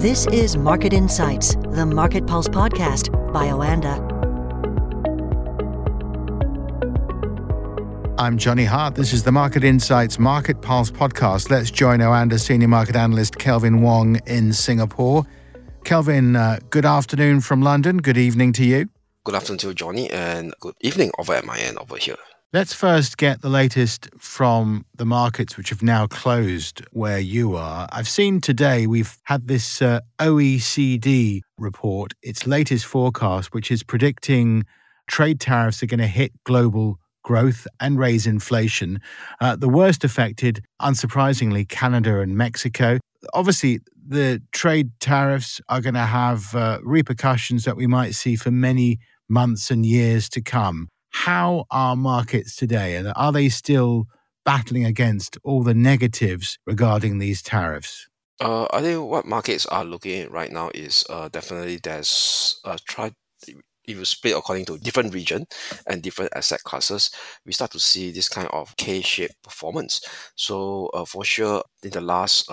This is Market Insights, the Market Pulse podcast by Oanda. I'm Johnny Hart. This is the Market Insights Market Pulse podcast. Let's join Oanda senior market analyst Kelvin Wong in Singapore. Kelvin, good afternoon from London. Good evening to you. Good afternoon to you, Johnny, and good evening over at my end over here. Let's first get the latest from the markets which have now closed where you are. I've seen today we've had this OECD report, its latest forecast, which is predicting trade tariffs are going to hit global growth and raise inflation. The worst affected, unsurprisingly, Canada and Mexico. Obviously, the trade tariffs are going to have repercussions that we might see for many months and years to come. How are markets today? And are they still battling against all the negatives regarding these tariffs? I think what markets are looking at right now is definitely there's if you split according to different region and different asset classes, we start to see this kind of K-shaped performance. So for sure, in the last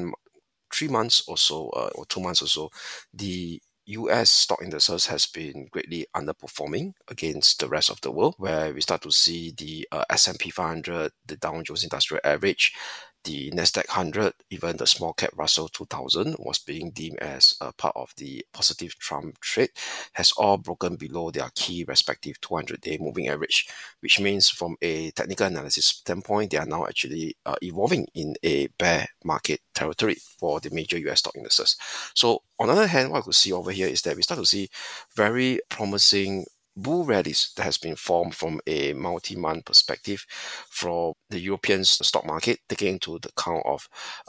3 months or so, or 2 months or so, the US stock indices has been greatly underperforming against the rest of the world, where we start to see the S&P 500, the Dow Jones Industrial Average, the Nasdaq 100, even the small cap Russell 2000 was being deemed as a part of the positive Trump trade, has all broken below their key respective 200-day moving average, which means from a technical analysis standpoint, they are now actually evolving in a bear market territory for the major US stock indices. So on the other hand, what I could see over here is that we start to see very promising bull rallies that has been formed from a multi-month perspective from the European stock market, taking into the account of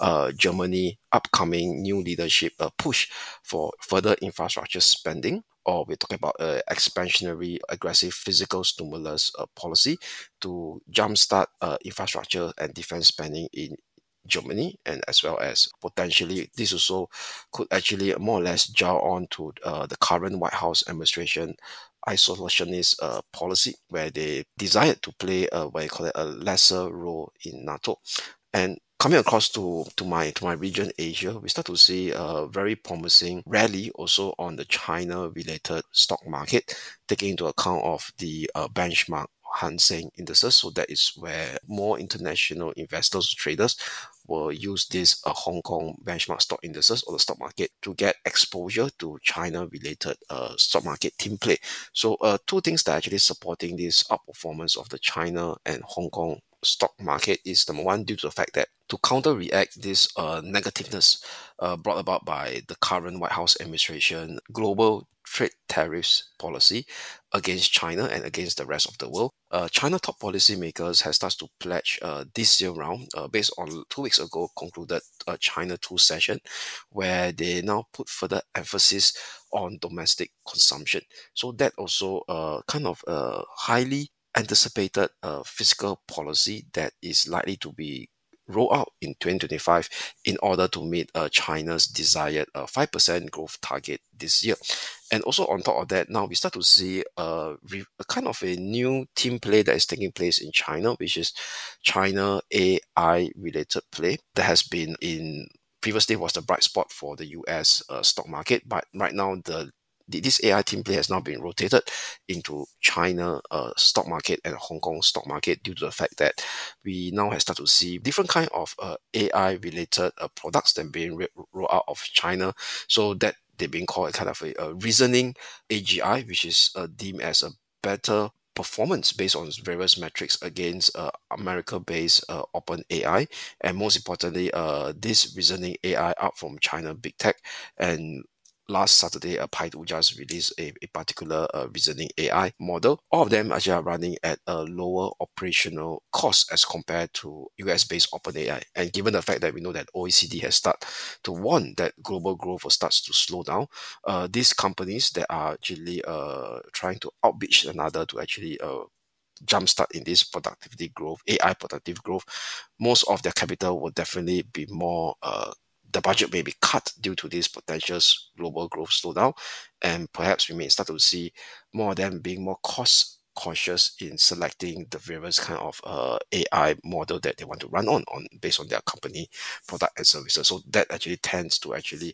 Germany upcoming new leadership push for further infrastructure spending, or we're talking about expansionary aggressive fiscal stimulus policy to jumpstart infrastructure and defense spending in Germany, and as well as potentially this also could actually more or less jar on to the current White House administration isolationist policy, where they desired to play a lesser role in NATO. And coming across to my region, Asia, we start to see a very promising rally also on the China-related stock market, taking into account of the benchmark Hang Seng indices. So that is where more international investors, traders will use this Hong Kong benchmark stock indices or the stock market to get exposure to China-related stock market team play. So two things that are actually supporting this outperformance of the China and Hong Kong stock market is, number one, due to the fact that to counter-react this negativeness brought about by the current White House administration global trade tariffs policy against China and against the rest of the world. China top policymakers has started to pledge this year round, based on 2 weeks ago concluded China 2 session, where they now put further emphasis on domestic consumption. So that also kind of highly anticipated fiscal policy that is likely to be roll out in 2025 in order to meet China's desired 5% growth target this year. And also on top of that, now we start to see a kind of a new team play that is taking place in China, which is China AI related play that has been in previously was the bright spot for the US stock market, but right now this AI team play has now been rotated into China stock market and Hong Kong stock market due to the fact that we now have started to see different kind of AI related products that being rolled out of China. So that they're being called kind of a reasoning AGI, which is deemed as a better performance based on various metrics against America-based OpenAI, and most importantly, this reasoning AI out from China big tech. And last Saturday, Baidu just released a particular reasoning AI model. All of them actually are running at a lower operational cost as compared to US-based OpenAI. And given the fact that we know that OECD has started to warn that global growth will start to slow down, these companies that are actually trying to outbeat another to actually jumpstart in this productivity growth, AI productive growth, most of their capital will definitely be more the budget may be cut due to this potential global growth slowdown, and perhaps we may start to see more of them being more cost conscious in selecting the various kind of AI model that they want to run on based on their company product and services. So that actually tends to actually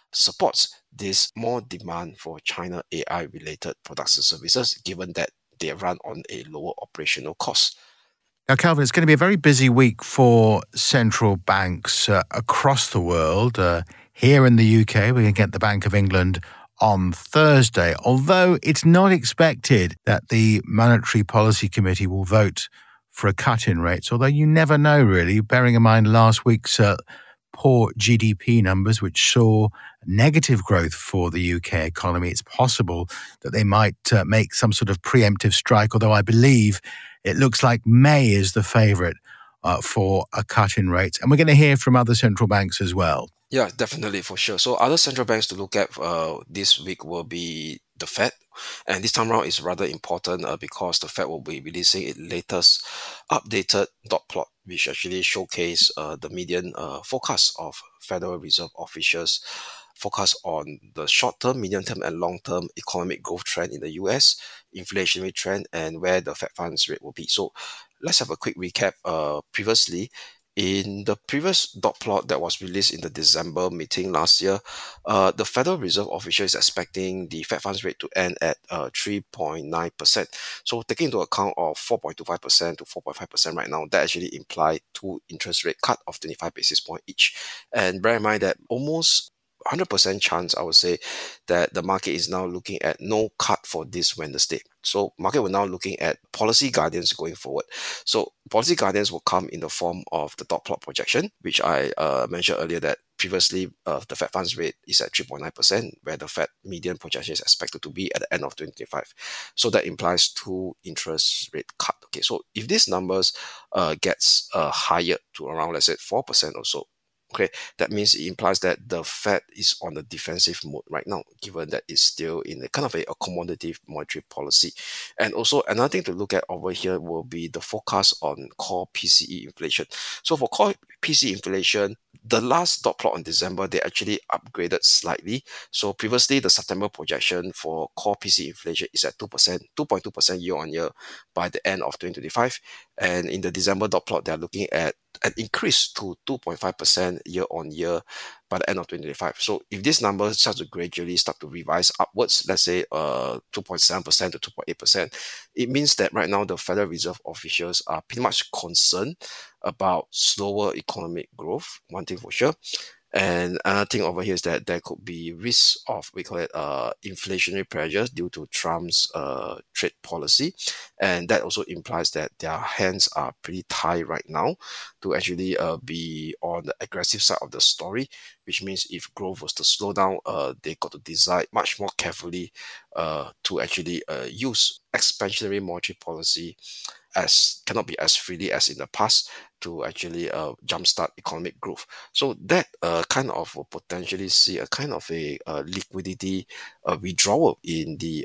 supports this more demand for China AI-related products and services, given that they run on a lower operational cost. Now, Kelvin, it's going to be a very busy week for central banks across the world. Here in the UK, we're going to get the Bank of England on Thursday, although it's not expected that the Monetary Policy Committee will vote for a cut in rates, although you never know really, bearing in mind last week's poor GDP numbers, which saw negative growth for the UK economy. It's possible that they might make some sort of preemptive strike, although I believe it looks like May is the favourite for a cut in rates. And we're going to hear from other central banks as well. Yeah, definitely, for sure. So other central banks to look at this week will be the Fed. And this time around is rather important because the Fed will be releasing its latest updated dot plot, which actually showcase the median forecast of Federal Reserve officials focus on the short-term, medium-term, and long-term economic growth trend in the US, inflationary trend, and where the Fed funds rate will be. So let's have a quick recap. Previously, in the previous dot plot that was released in the December meeting last year, the Federal Reserve official is expecting the Fed funds rate to end at 3.9%. So taking into account of 4.25% to 4.5% right now, that actually implies 2 interest rate cut of 25 basis points each. And bear in mind that almost 100% chance, I would say, that the market is now looking at no cut for this Wednesday. So market will now looking at policy guidance going forward. So policy guidance will come in the form of the dot plot projection, which I mentioned earlier that previously the Fed funds rate is at 3.9%, where the Fed median projection is expected to be at the end of 2025. So that implies 2 interest rate cut. Okay, so if these numbers gets higher to around, let's say, 4% or so, okay, that means it implies that the Fed is on the defensive mode right now, given that it's still in a kind of a accommodative monetary policy. And also another thing to look at over here will be the forecast on core PCE inflation. So for core PCE inflation, the last dot plot in December, they actually upgraded slightly. So previously, the September projection for core PCE inflation is at 2%, 2.2% year on year by the end of 2025. And in the December dot plot, they're looking at an increase to 2.5% year on year by the end of 2025. So if this number starts to gradually start to revise upwards, let's say 2.7% to 2.8%, it means that right now the Federal Reserve officials are pretty much concerned about slower economic growth, one thing for sure. And another thing over here is that there could be risks of, we call it inflationary pressures due to Trump's trade policy. And that also implies that their hands are pretty tied right now to actually be on the aggressive side of the story, which means if growth was to slow down, they got to decide much more carefully to actually use expansionary monetary policy as cannot be as freely as in the past to actually jumpstart economic growth. So that kind of will potentially see a kind of a liquidity withdrawal in the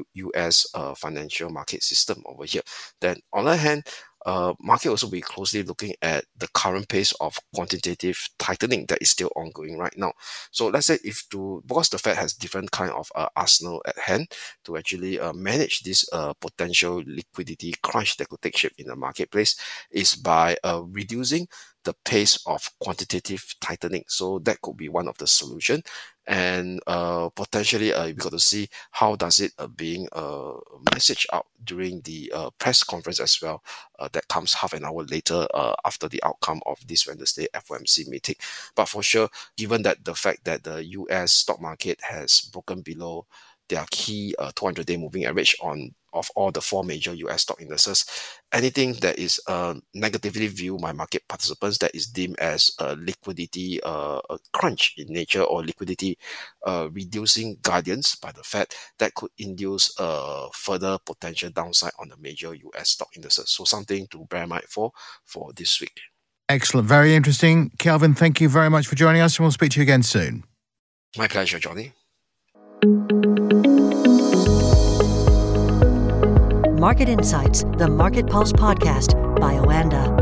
US financial market system over here. Then on the other hand, market also be closely looking at the current pace of quantitative tightening that is still ongoing right now. So let's say because the Fed has different kind of arsenal at hand to actually manage this potential liquidity crunch that could take shape in the marketplace, is by reducing the pace of quantitative tightening. So that could be one of the solution. And potentially we got to see how does it being messaged out during the press conference as well. That comes half an hour later after the outcome of this Wednesday FOMC meeting. But for sure, given that the fact that the US stock market has broken below their key 200-day moving average of all the 4 major US stock indices, anything that is negatively viewed by market participants that is deemed as a liquidity crunch in nature or liquidity reducing guidance by the Fed, that could induce further potential downside on the major US stock indices. So something to bear in mind for this week. Excellent. Very interesting. Kelvin, thank you very much for joining us, and we'll speak to you again soon. My pleasure, Johnny. Market Insights, the Market Pulse podcast by Oanda.